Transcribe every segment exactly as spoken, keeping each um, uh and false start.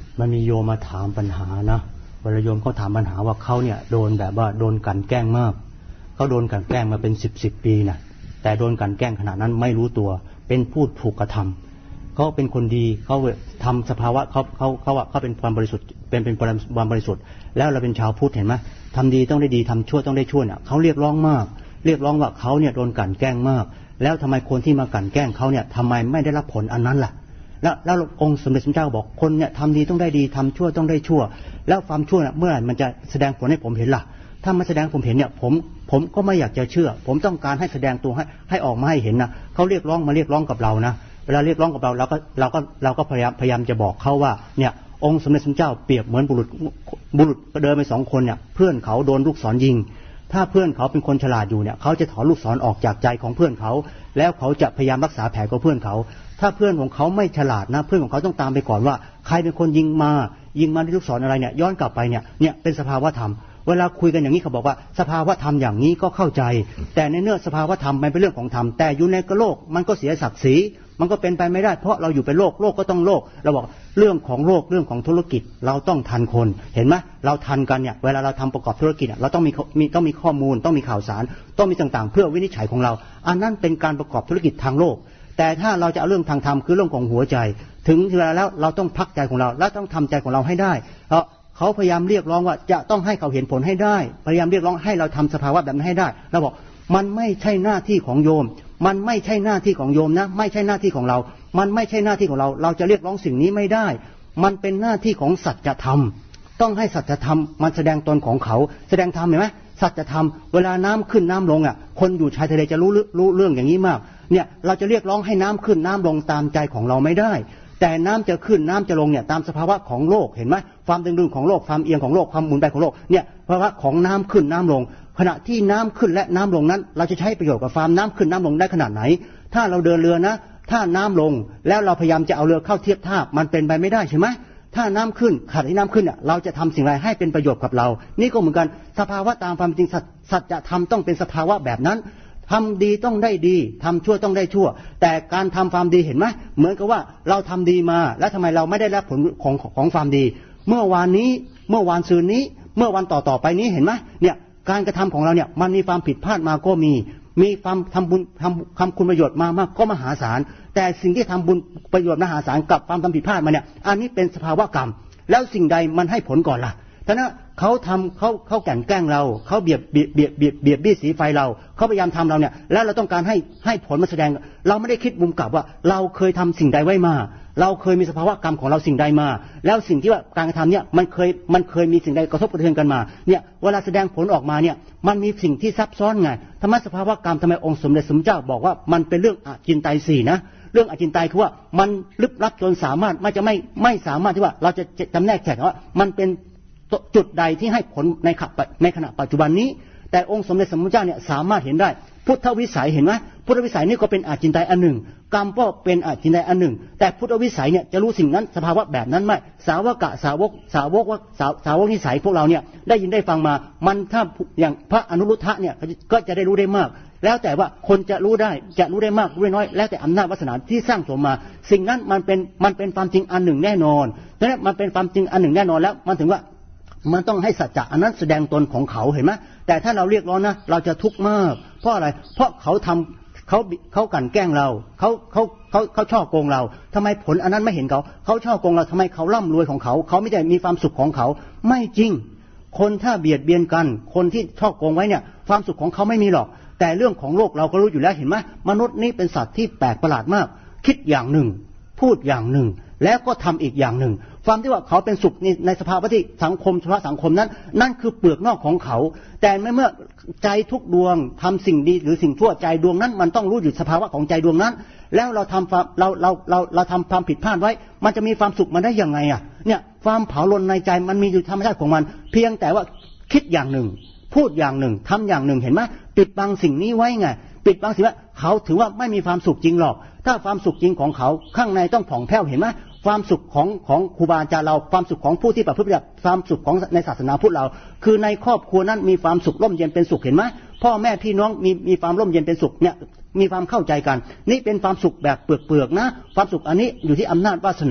มันมีโยมมาถามปัญหานะเวลาโยมเขาถามปัญหาว่าเขาเนี่ยโดนแบบว่าโดนกันแกล้งมากเขาโดนกันแกล้งมาเป็นสิบสิบปีนะแต่โดนกันแกล้งขนาดนั้นไม่รู้ตัวเป็นผู้ถูกกระทำเขาเป็นคนดีเขาทำสภาวะเขาเขาเขาว่าเขาเป็นความบริสุทธิ์เป็นเป็นความบริสุทธิ์แล้วเราเป็นชาวพุทธเห็นไหมทำดีต้องได้ดีทำชั่วต้องได้ชั่วเนี่ยเขาเรียกร้องมากเรียกร้องว่าเขาเนี่ยโดนกันแกล้งมากแล้วทำไมคนที่มากันแกล้งเขาเนี่ยทำไมไม่ได้รับผลอันนั้นล่ะแล้วแล้วองค์สมเด็จพระเจ้าบอกคนเนี่ยทำดีต้องได้ดีทำชั่วต้องได้ชั่วแล้วความชั่วเนี่ยเมื่อไหร่มันจะแสดงผลให้ผมเห็นล่ะถ้าไม่แสดงผมเห็นเนี่ยผมผมก็ไม่อยากจะเชื่อผมต้องการให้แสดงตัวให้ให้ออกมาให้เห็นนะเขาเรียกร้องมาเรียกร้องกับเรานะเวลาเรียกร้องกับเราเราก็เราก็เราก็พยายามพยายามจะบอกเขาว่าเนี่ยองค์สมเด็จพระเจ้าเปรียบเหมือนบุรุษบุรุษเดินไปสองคนเนี่ยเพื่อนเขาโดนลูกศรยิงถ้าเพื่อนเขาเป็นคนฉลาดอยู่เนี่ยเขาจะถอนลูกศรออกจากใจของเพื่อนเขาแล้วเขาจะพยายามรักษาแผลของเพื่อนเขาถ้าเพื่อนของเขาไม่ฉลาดนะเพื่อนของเขาต้องตามไปก่อนว่าใครเป็นคนยิงมายิงมาด้วยลูกศรอะไรเนี่ยย้อนกลับไปเนี่ยเนี่ยเป็นสภาวะธรรมเวลาคุยกันอย่างนี้เขาบอกว่าสภาวะธรรมอย่างนี้ก็เข้าใจแต่ในเนื้อสภาวะธรรมมันเป็นเรื่องของธรรมแต่อยู่ในโลกมันก็เสียศักดิ์ศรีมันก็เป็นไปไม่ได้เพราะเราอยู่เป็นโลกโลกก็ต้องโลกเราบอกเรื่องของโลกเรื่องของธุรกิจเราต้องทันคนเห็นไหมเราทันกันเนี่ยเวลาเราทำประกอบธุรกิจเราต้องมีมีต้องมีข้อมูลต้องมีข่าวสารต้องมีต่างๆเพื่อวินิจฉัยของเราอันนั้นเป็นการประกอบธุรกิจทางโลกแต่ถ้าเราจะเอาเรื่องทางธรรมคือเรื่องของหัวใจถึงเวลาแล้วเราต้องพักใจของเราและต้องทำใจของเราให้ได้เพราะเขาพยายามเรียกร้องว่าจะต้องให้เขาเห็นผลให้ได้พยายามเรียกร้องให้เราทำสภาวะแบบนั้นให้ได้เราบอกมันไม่ใช่หน้าที่ของโยมมันไม่ใช่หน้าที่ของโยมนะไม่ใช่หน้าที่ของเรามันไม่ใช่หน้าที่ของเราเราจะเรียกร้องสิ่งนี้ไม่ได้มันเป็นหน้าที่ของสัจธรรมต้องให้สัจธรรมมันแสดงตนของเขาแสดงธรรมเห็นไหมสัจธรรมเวลาน้ำขึ้นน้ำลงอ่ะคนอยู่ชายทะเลจะรู้รู้เรื่องอย่างนี้มากเนี่ยเราจะเรียกร้องให้น้ำขึ้นน้ำลงตามใจของเราไม่ได้แต่น้ำจะขึ้นน้ำจะลงเนี่ยตามสภาวะของโลกเห็นไหมความดึงดูดของโลกความเอียงของโลกความหมุนไปของโลกเนี่ยภาวะของน้ำขึ้นน้ำลงขณะที่น้ำขึ้นและน้ำลงนั้นเราจะใช้ประโยชน์กับความน้ำขึ้นน้ำลงได้ขนาดไหนถ้าเราเดินเรือนะถ้าน้ำลงแล้วเราพยายามจะเอาเรือเข้าเทียบท่ามันเป็นไปไม่ได้ใช่ไหมถ้าน้ำขึ้นขณะที่น้ำขึ้นเนี่ยเราจะทำสิ่งไรให้เป็นประโยชน์กับเรานี่ก็เหมือนกันสภาวะตามความจริงสัจธรรมต้องเป็นสภาวะแบบนั้นทำดีต้องได้ดีทำชั่วต้องได้ชั่วแต่การทำความดีเห็นไหมเหมือนกับว่าเราทำดีมาแล้วทำไมเราไม่ได้รับผลของของความดีเมื่อวานนี้เมื่อวานซืนนี้เมื่อวันต่อต่อไปนี้เห็นไหมเนี่ยการกระทำของเราเนี่ยมันมีความผิดพลาดมาก็มีมีความทำบุญทำทำคุณประโยชน์มามากก็มหาศาลแต่สิ่งที่ทำบุญประโยชน์มหาศาลกับความทำผิดพลาดมาเนี่ยอันนี้เป็นสภาวะกรรมแล้วสิ่งใดมันให้ผลก่อนล่ะท่านั้นเขาทำเขาเขาแก่นแกล้งเราเขาเบียดเบียดเบียดเบียดเบียดบี้สีไฟเราเขาพยายามทำเราเนี่ยแล้วเราต้องการให้ให้ผลมาแสดงเราไม่ได้คิดมุมกลับว่าเราเคยทำสิ่งใดไว้มาเราเคยมีสภาวะกรรมของเราสิ่งใดมาแล้วสิ่งที่ว่าการกระทำเนี่ยมันเคยมันเคยมีสิ่งใดกระทบกระเทือนกันมาเนี่ยเวลาแสดงผลออกมาเนี่ยมันมีสิ่งที่ซับซ้อนไงธรรมะสภาวะกรรมทำไมองค์สมเด็จสมเจ้าบอกว่ามันเป็นเรื่องอจินไตยสี่นะเรื่องอจินไตยคือว่ามันลึกลับจนสามารถไม่จะไม่ไม่สามารถที่ว่าเราจะจำแนกแจกว่ามันเป็นจุดใดที่ให้ผลในขณะในขณะปัจจุบันนี้แต่องค์สมเด็จสมเจ้าเนี่ยสามารถเห็นได้พุทธวิสัยเห็นไหมพุทธวิสัยนี่ก็เป็นอจินไตยอันหนึ่งกรรมก็เป็นอจินไตยอันหนึ่งแต่พุทธวิสัยเนี่ยจะรู้สิ่งนั้นสภาวะแบบนั้นไหมสาวกะสาวกสาวกว่าสาวสาวกนิสัยพวกเราเนี่ยได้ยินได้ฟังมามันถ้าอย่างพระอนุรุทธะเนี่ยก็จะได้รู้ได้มากแล้วแต่ว่าคนจะรู้ได้จะรู้ได้มากรู้ได้น้อยแล้วแต่อำนาจวาสนาที่สร้างสมมาสิ่งนั้นมันเป็นมันเป็นความจริงอันหนึ่งแน่นอนดังนั้นมันเป็นความจริงอันหนึ่งแน่นอนแล้วมันถึงว่ามันต้องให้สัจจะอันนั้นแสดงตนของเขาเห็นไหมแต่ถ้าเราเรียกร้องนะเราจะทุกข์มากเพราะอะไรเพราะเขาทำเขาเขากลั่นแกล้งเราเขาเขาเขาเขาช่อโกงเราทำไมผลอันนั้นไม่เห็นเขาเขาช่อโกงเราทำไมเขาร่ำรวยของเขาเขาไม่ได้มีความสุขของเขาไม่จริงคนถ้าเบียดเบียนกันคนที่ช่อโกงไว้เนี่ยความสุขของเขาไม่มีหรอกแต่เรื่องของโลกเราก็รู้อยู่แล้วเห็นไหมมนุษย์นี่เป็นสัตว์ที่แปลกประหลาดมากคิดอย่างหนึ่งพูดอย่างหนึ่งแล้วก็ทำอีกอย่างหนึ่งความที่ว่าเขาเป็นสุขในในสภาวะที่สังคมเฉพาะสังคมนั้นนั่นคือเปลือกนอกของเขาแต่เมื่อใจทุกดวงทำสิ่งดีหรือสิ่งชั่วใจดวงนั้นมันต้องรู้อยู่สภาวะของใจดวงนั้นแล้วเราทำเราเราเราเราทำความผิดพลาดไว้มันจะมีความสุขมาได้ยังไงอ่ะเนี่ยความเผาลนในใจมันมีอยู่ธรรมชาติของมันเพียงแต่ว่าคิดอย่างหนึ่งพูดอย่างหนึ่งทำอย่างหนึ่งเห็นไหมปิดบังสิ่งนี้ไว้ไงปิดบังสิ่งว่าเขาถือว่าไม่มีความสุขจริงหรอกถ้าความสุขจริงของเขาข้างในต้องผ่องแผ้วเห็นไหมความสุขของของครูบาอาจารย์เราความสุขของผู้ที่ประพฤติปฏิบัติความสุขของในศาสนาพุทธเราคือในครอบครัวนั้นมีความสุขร่มเย็นเป็นสุขเห็นไหมพ่อแม่พี่น้องมีมีความร่มเย็นเป็นสุขเนี่ยมีความเข้าใจกันนี่เป็นความสุขแบบเปลือกๆนะความสุขอันนี้อยู่ที่อำนาจวาสนา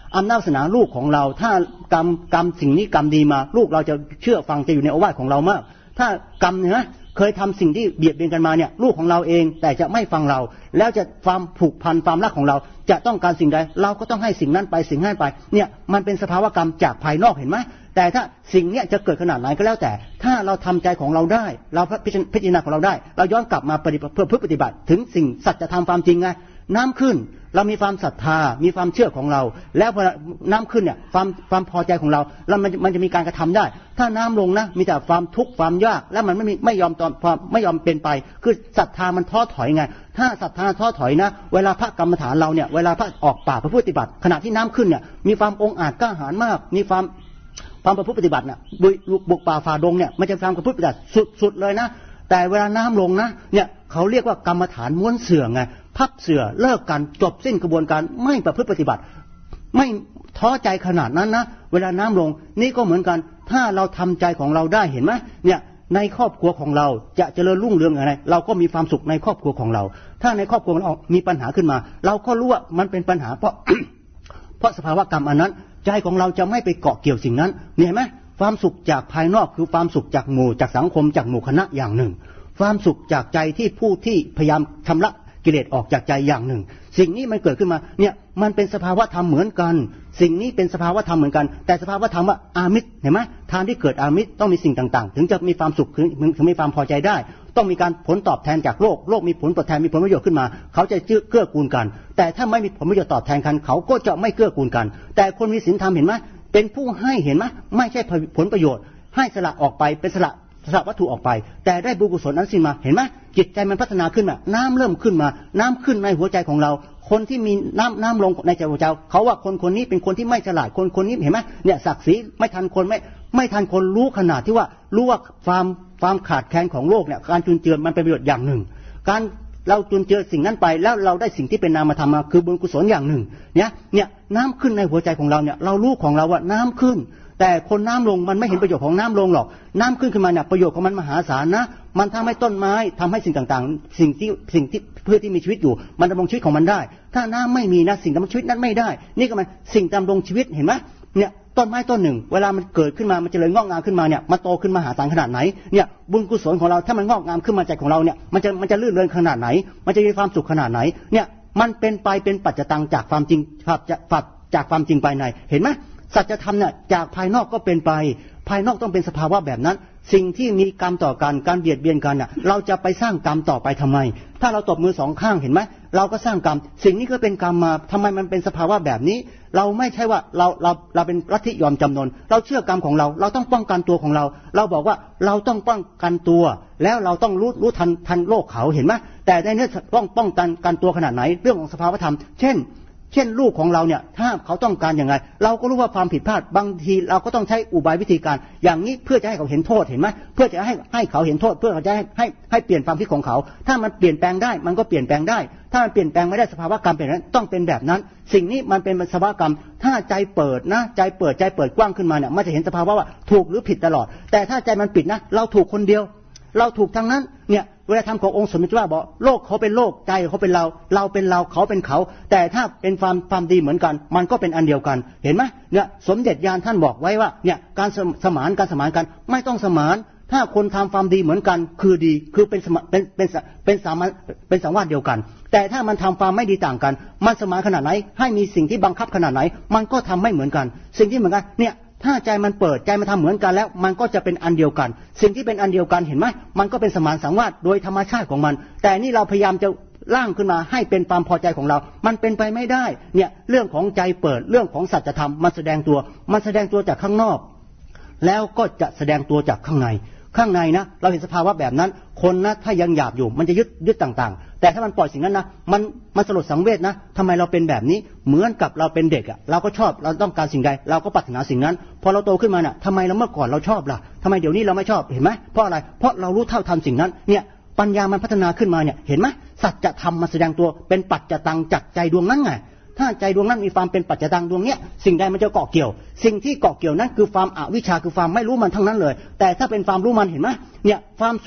อำนาจศาสนาลูกของเราถ้ากรรมกรรมสิ่งนี้กรรมดีมาลูกเราจะเชื่อฟังจะอยู่ในโอวาทของเรามากถ้ากรรมเนี่ยเคยทำสิ่งที่เบียดเบียนกันมาเนี่ยลูกของเราเองแต่จะไม่ฟังเราแล้วจะความผูกพันความรักของเราจะต้องการสิ่งใดเราก็ต้องให้สิ่งนั้นไปสิ่งนั้นไปเนี่ยมันเป็นสภาวะกรรมจากภายนอกเห็นไหมแต่ถ้าสิ่งเนี้ยจะเกิดขนาดไหนก็แล้วแต่ถ้าเราทำใจของเราได้เราพิจารณาของเราได้เราย้อนกลับมาปฏิบัติเพื่อปฏิบัติถึงสิ่งสัจธรรมความจริงไงน้ำขึ้นเรามีความศรัทธามีความเชื่อของเราแล้วพอน้ำขึ้นเนี่ยความความพอใจของเราแล้วมันมันจะมีการกระทำได้ถ้าน้ำลงนะมีแต่ความทุกข์ความยากแล้วมันไม่มีไม่ยอมตอนความไม่ยอมเป็นไปคือศรัทธามันท้อถอยไงถ้าศรัทธาท้อถอยนะเวลาพระกรรมฐานเราเนี่ยเวลาพระออกป่าพระพุทธปฏิบัติขณะที่น้ำขึ้นเนี่ยมีความองอาจกล้าหาญมากมีความความประพฤติปฏิบัติเนี่ยบุกป่าฝ่าดงเนี่ยมันจะทำประพฤติปฏิบัติสุดๆเลยนะแต่เวลาน้ำลงนะเนี่ยเขาเรียกว่ากรรมฐานม้วนเสื่อไงพับเสื่อเลิกกันจบสิ้นกระบวนการไม่ประพฤติปฏิบัติไม่ท้อใจขนาดนั้นนะเวลาน้ำลงนี่ก็เหมือนกันถ้าเราทำใจของเราได้เห็นไหมเนี่ยในครอบครัวของเราจะเจริญรุ่งเรืองอะไรเราก็มีความสุขในครอบครัวของเราถ้าในครอบครัวเรามีปัญหาขึ้นมาเราก็รู้ว่ามันเป็นปัญหาเพราะ เพราะสภาวะกรรมอันนั้นใจของเราจะไม่ไปเกาะเกี่ยวสิ่งนั้นเห็นไหมความสุขจากภายนอกคือความสุขจากหมู่จากสังคมจากหมู่คณะอย่างหนึ่งความสุขจากใจที่ผู้ที่พยายามชำระกิเลสออกจากใจอย่างหนึ่งสิ่งนี้มันเกิดขึ้นมาเนี่ยมันเป็นสภาวะธรรมเหมือนกันสิ่งนี้เป็นสภาวะธรรมเหมือนกันแต่สภาวะธรรมว่าอามิตรเห็นไหมทานที่เกิดอามิตรต้องมีสิ่งต่างๆถึงจะมีความสุขถึงมีความพอใจได้ต้องมีการผลตอบแทนจากโลกโลกมีผลตอบแทนมีผลประโยชน์ขึ้นมาเขาจะเกื้อกูลกันแต่ถ้าไม่มีผลประโยชน์ตอบแทนกันเขาก็จะไม่เกื้อกูลกันแต่คนมีศีลธรรมเห็นไหมเป็นผู้ให้เห็นไหมไม่ใช่ผลประโยชน์ให้สละออกไปเป็นสละสละวัตถุออกไปแต่ได้บุญกุศลนั้นสิ้นมาเห็นไหมจิตใจมันพัฒนาขึ้นมาน้ำเริ่มขึ้นมาน้ำขึ้นในหัวใจของเราคนที่มีน้ำน้ำลงในใจหัวใจเขาว่าคนคนนี้เป็นคนที่ไม่ฉลาดคนคนนี้เห็นไหมเนี่ยศักดิ์ศรีไม่ทันคนไม่ไม่ทันคนรู้ขนาดที่ว่ารู้ว่าความความขาดแคลนของโลกเนี่ยการจุนเจือมันเป็นประโยชน์อย่างหนึ่งการเราจุนเจือสิ่งนั้นไปแล้วเราได้สิ่งที่เป็นนามธรรมมาคือบุญกุศลอย่างหนึ่งเนี่ยเนี่ยน้ำขึ้นในหัวใจของเราเนี่ยเรารู้ของเราว่าน้ำขึ้นแต่คนน้ำลงมันไม่เห็นประโยชน์ของน้ำลงหรอกน้ำขึ้นขึ้นมาเนี่ยประโยชน์ของมันมหาศาลนะมันทำให้ต้นไม้ทำให้สิ่งต่างๆสิ่งที่สิ่งที่เพื่อที่มีชีวิตอยู่มันดำรงชีวิตของมันได้ถ้าน้ำไม่มีนะสิ่งดำรงชีวิตนั้นไม่ได้นี่ก็มันสิ่งดำรงชีวิตเห็นไหมเนี่ยต้นไม้ต้นหนึ่งเวลามันเกิดขึ้นมามันจะเลยงอกงามขึ้นมาเนี่ยมันโตขึ้นมหาศาลขนาดไหนเนี่ยบุญกุศลของเราถ้ามันงอกงามขึ้นมาใจของเราเนี่ยมันจะมันจะลื่นเริงขนาดไหนมันจะมีความสุขขนาดไหนเนี่ยมันเป็นไปเป็นปัจจตังจากความจริงจากความจริงภายในเห็นไหมสัจธรรมเนี่ยจากภายนอกก็เป็นไปภายนอกต้องเป็นสภาวะแบบนั้นสิ่งที่มีกรรมต่อกันการเบียดเบียนกันน่ะเราจะไปสร้างกรรมต่อไปทำไมถ้าเราตบมือสองข้างเห็นไหมเราก็สร้างกรรมสิ่งนี้ก็เป็นกรรมมาทำไมมันเป็นสภาวะแบบนี้เราไม่ใช่ว่าเราเราเราเป็นลัทธิยอมจำนนเราเชื่อกรรมของเราเราต้องป้องกันตัวของเราเราบอกว่าเราต้องป้องกันตัวแล้วเราต้องรู้รู้ทันทันโลกเขาเห็นไหมแต่ในเนื้อต้องป้องกันกันตัวขนาดไหนเรื่องของสภาวะธรรมเช่นเช่นลูกของเราเนี่ยถ้าเขาต้องการอย่างไรเราก็รู้ว่าความผิดพลาดบางทีเราก็ต้องใช้อุบายวิธีการอย่างนี้เพื่อจะให้เขาเห็นโทษเห็นไหมเพื่อจะให้ให้เขาเห็นโทษเพื่อจะให้ให้ให้เปลี่ยนความคิดของเขาถ้ามันเปลี่ยนแปลงได้มันก็เปลี่ยนแปลงได้ถ้ามันเปลี่ยนแปลงไม่ได้สภาวะกรรมเป็นนั้นต้องเป็นแบบนั้นสิ่งนี้มันเป็นสภาวะกรรมถ้าใจเปิดนะใจเปิดใจเปิดกว้างขึ้นมาเนี่ยมันจะเห็นสภาวะว่าถูกหรือผิดตลอดแต่ถ้าใจมันปิดนะเราถูกคนเดียวเราถูกทางนั้นเนี่ยเวลาทำขององค์สมเด็จว่าบอกโลกเขาเป็นโลกใจเขาเป็นเราเราเป็นเราเขาเป็นเขาแต่ถ้าเป็นความความดีเหมือนกันมันก็เป็นอันเดียวกันเห็นไหมเนี่ยสมเด็จญาณท่านบอกไว้ว่าเนี่ยการสมานการสมานกันไม่ต้องสมานถ้าคนทำความดีเหมือนกันคือดีคือเป็นเป็นเป็นเป็นสามัญเป็นสังวาสเดียวกันแต่ถ้ามันทำความไม่ดีต่างกันมันสมานขนาดไหนให้มีสิ่งที่บังคับขนาดไหนมันก็ทำไม่เหมือนกันสิ่งที่เหมือนกันเนี่ยถ้าใจมันเปิดใจมันทำเหมือนกันแล้วมันก็จะเป็นอันเดียวกันสิ่งที่เป็นอันเดียวกันเห็นไหมมันก็เป็นสมานสังวาสโดยธรรมชาติของมันแต่นี่เราพยายามจะร่างขึ้นมาให้เป็นความพอใจของเรามันเป็นไปไม่ได้เนี่ยเรื่องของใจเปิดเรื่องของสัจธรรมมันแสดงตัวมันแสดงตัวจากข้างนอกแล้วก็จะแสดงตัวจากข้างในข้างในนะเราเห็นสภาวะแบบนั้นคนนะถ้ายังหยาบอยู่มันจะยึดยึดต่างๆแต่ถ้ามันปล่อยสิ่งนั้นนะมันมันสลดสังเวชนะทำไมเราเป็นแบบนี้เหมือนกับเราเป็นเด็กอ่ะเราก็ชอบเราต้องการสิ่งใดเราก็ปรารถนาสิ่งนั้นพอเราโตขึ้นมาน่ะทำไมเราเมื่อก่อนเราชอบล่ะทำไมเดี๋ยวนี้เราไม่ชอบเห็นไหมเพราะอะไรเพราะเรารู้เท่าทันสิ่งนั้นเนี่ยปัญญามันพัฒนาขึ้นมาเนี่ยเห็นไหมสัจธรรมมาแสดงตัวเป็นปัจจตังจักใจดวงนั้นไงถ้าใจดวงนั้นมีความเป็นปัจจตังดวงเนี้ยสิ่งใดมันจะเกาะเกี่ยวสิ่งที่เกาะเกี่ยวนั้นคือความอวิชชาคือความไม่รู้มันทั้งนั้นเลยแต่ถ้าเป็นความรู้มันเห็นไหมเนี่ยความสุข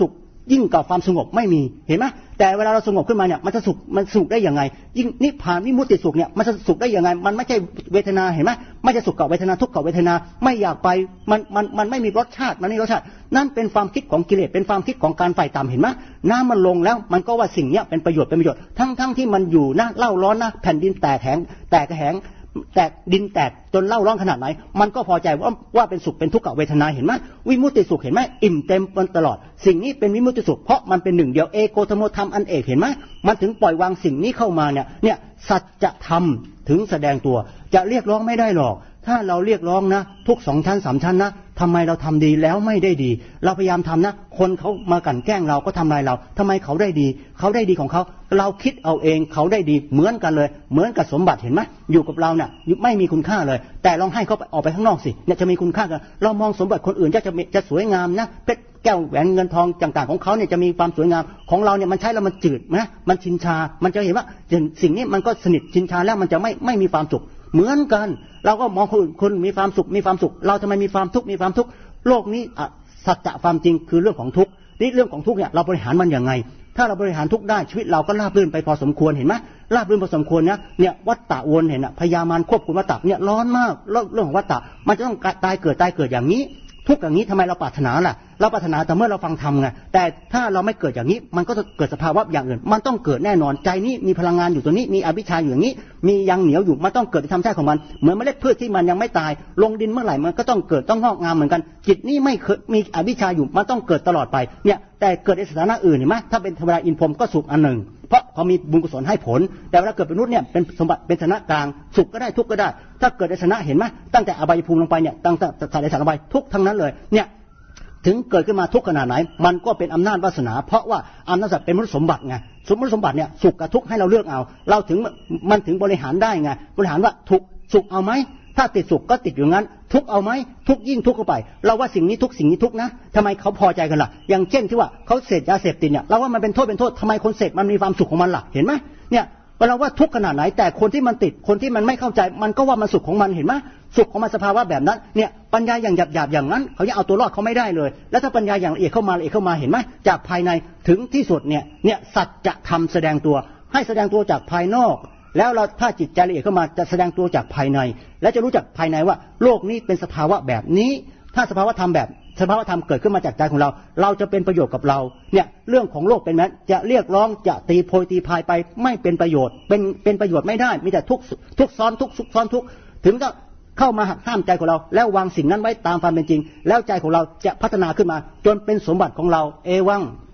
ยิ่งกว่าความสงบไม่มีเห็นไหมแต่เวลาเราสงบขึ้นมาเนี่ยมันจะสุขมันสุขได้ยังไงยิ่งนิพพานวิมุตติสุขเนี่ยมันจะสุขได้ยังไงมันไม่ใช่เวทนาเห็นไหมไม่ใช่สุขกับเวทนาทุกข์กับเวทนาไม่อยากไปมันมันมันไม่มีรสชาติมันไม่มีรสชาตินั่นเป็นความคิดของกิเลสเป็นความคิดของการไฟต่ำเห็นไหมน้ำมันลงแล้วมันก็ว่าสิ่งเนี้ยเป็นประโยชน์เป็นประโยชน์ทั้งทั้งที่มันอยู่นะเล่าร้อนนะแผ่นดินแตกแหงแตกแหงแตกดินแตกจนเล่าร้อนขนาดไหนมันก็พอใจว่าว่าเป็นสุขเป็นทุกขเวทนาเห็นไหมวิมุตติสุขเห็นไหมอิ่มเต็มตลอดสิ่งนี้เป็นวิมุตติสุขเพราะมันเป็นหนึ่งเดียวเอโกธรรมธรรมอันเอกเห็นไหมมันถึงปล่อยวางสิ่งนี้เข้ามาเนี่ยเนี่ยสัจธรรมถึงแสดงตัวจะเรียกร้องไม่ได้หรอกถ้าเราเรียกร้องนะทุกสองชั้นสามชั้นนะทำไมเราทำดีแล้วไม่ได้ดีเราพยายามทำนะคนเขามากลั่นแกล้งเราก็ทำลายเราทำไมเขาได้ดีเขาได้ดีของเขาเราคิดเอาเองเขาได้ดีเหมือนกันเลยเหมือนกับสมบัติเห็นไหมอยู่กับเราเนี่ยไม่มีคุณค่าเลยแต่ลองให้เขาออกไปข้างนอกสิเนี่ยจะมีคุณค่ากันเรามองสมบัติคนอื่นจะจะจะสวยงามนะเพชรแก้วแหวนเงินทองต่างๆของเขาเนี่ยจะมีความสวยงามของเราเนี่ยมันใช้แล้วมันจืดนะมันชินชามันจะเห็นว่าสิ่งนี้มันก็สนิทชินชาแล้วมันจะไม่ไม่มีความสุขเหมือนกันเราก็มองคนอื่นคนมีความสุขมีความสุขเราทำไมมีความทุกข์มีความทุกข์โลกนี้สัจจะความจริงคือเรื่องของทุกข์นี่เรื่องของทุกข์เนี่ยเราบริหารมันอย่างไงถ้าเราบริหารทุกข์ได้ชีวิตเราก็ราบรื่นไปพอสมควรเห็นไหมราบรื่นพอสมควรนะเนี่ยวัฏฏะวนเห็นนะพยามารควบคุมวัฏฏะเนี่ยร้อนมากเรื่องของวัฏฏะมันจะต้องตายเกิดตายเกิดอย่างนี้ทุกอย่างนี้ทำไมเราปรารถนาล่ะเราปรารถนาแต่เมื่อเราฟังธรรมไงแต่ถ้าเราไม่เกิดอย่างนี้มันก็จะเกิดสภาวะอย่างอื่นมันต้องเกิดแน่นอนใจนี้มีพลังงานอยู่ตัวนี้มีอวิชชาอยู่อย่างนี้มียังเหนียวอยู่มันต้องเกิดในธรรมชาติของมันเหมือนเมล็ดพืชที่มันยังไม่ตายลงดินเมื่อไหร่มันก็ต้องเกิดต้องงอกงามเหมือนกันจิตนี้ไม่เคยมีอวิชชาอยู่มันต้องเกิดตลอดไปเนี่ยแต่เกิดในสถานะอื่นเห็นไหมถ้าเป็นธรรมดาอินพรหมก็สุขอันหนึ่งเพราะเขามีบุญกุศลให้ผลแต่เวลาเกิดเป็นมนุษย์เนี่ยเป็นสมบัติเป็นฐานะกลางสุขก็ได้ทุกข์ก็ได้ถ้าเกิดในฐานะเห็นไหมตั้งแต่อบายภูมิลงไปเนี่ยตั้งแต่สายสารอบายทุกทั้งนั้นเลยเนี่ยถึงเกิดขึ้นมาทุกขนาดไหนมันก็เป็นอำนาจวาสนาเพราะว่าอำนาจเป็นมนุษย์สมบัติไงสมมติสมบัติเนี่ยสุขกับทุกข์ให้เราเลือกเอาเราถึงมันถึงบริหารได้ไงบริหารว่าทุกสุขเอาไหมถ้าติดสุขก็ติดอยู่งั้นทุกเอาไหมทุกยิ่งทุกเข้าไปเราว่าสิ่งนี้ทุกสิ่งนี้ทุกนะทำไมเขาพอใจกันล่ะอย่างเช่นที่ว่าเขาเสพยาเสพติดเนี่ยเราว่ามันเป็นโทษเป็นโทษทำไมคนเสพมันมีความสุขของมันล่ะเห็นไหมเนี่ยเราว่าทุกขนาดไหนแต่คนที่มันติดคนที่มันไม่เข้าใจมันก็ว่ามันสุขของมันเห็นไหมสุขของมันสภาวะแบบนั้นเนี่ยปัญญาอย่างหยาบๆอย่างนั้นเขายังเอาตัวรอดเขาไม่ได้เลยแล้วถ้าปัญญาอย่างละเอียดเข้ามาละเอียดเข้ามาเห็นไหมจากภายในถึงที่สุดเนี่ยเนี่ยสัจธรรมแสดงตัวให้แสดงตัวจากภายนอกแล้วเราถ้าจิตใจละเอียดเข้ามาจะแสดงตัวจากภายในและจะรู้จักภายในว่าโลกนี้เป็นสภาวะแบบนี้ถ้าสภาวะธรรมแบบสภาวะธรรมเกิดขึ้นมาจากใจของเราเราจะเป็นประโยชน์กับเราเนี่ยเรื่องของโลกเป็นนั้นจะเรียกร้องจะตีโพยตีพายไปไม่เป็นประโยชน์เป็นเป็นประโยชน์ไม่ได้มีแต่ทุกทุกซ้อนทุกซุกซ้อนทุกถึงก็เข้ามาหักห้ามใจของเราแล้ววางสิ่งนั้นไว้ตามความเป็นจริงแล้วใจของเราจะพัฒนาขึ้นมาจนเป็นสมบัติของเราเอวัง